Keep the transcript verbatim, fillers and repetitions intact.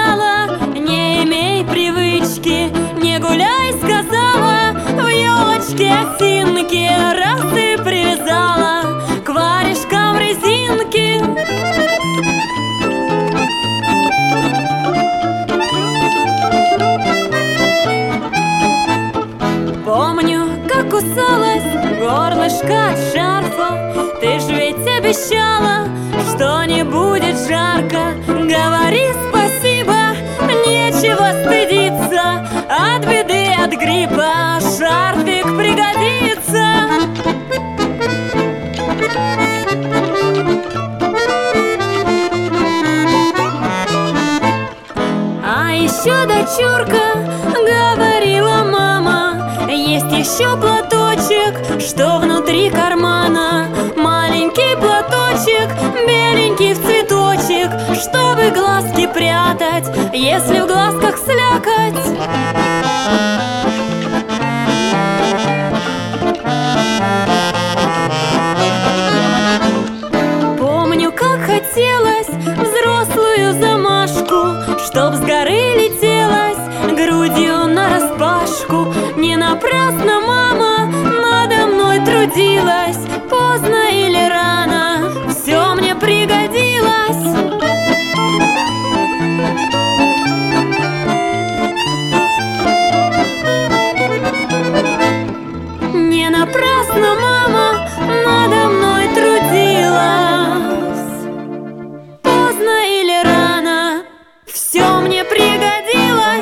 сказала, не имей привычки, не гуляй, сказала, в елочке осинки раз и привязала к варежкам резинки. Помню, как кусалась горлышко от шарфа. Ты ж ведь обещала, что не будет жарко. Говори спасибо, нечего стыдиться. От беды, от гриппа шарфик пригодится. А еще, дочурка, говорила мама, есть еще платочек, что внутри кармана. Маленький платочек, беленький в цветочек, чтобы глазки прятать, если в глазках слякоть. Помню, как хотелось взрослую замашку, чтоб с горы летелась грудью нараспашку. Не напрасно мама надо мной трудилась, поздно или рано все мне пригодилось. Не напрасно мама надо мной трудилась, поздно или рано все мне пригодилось.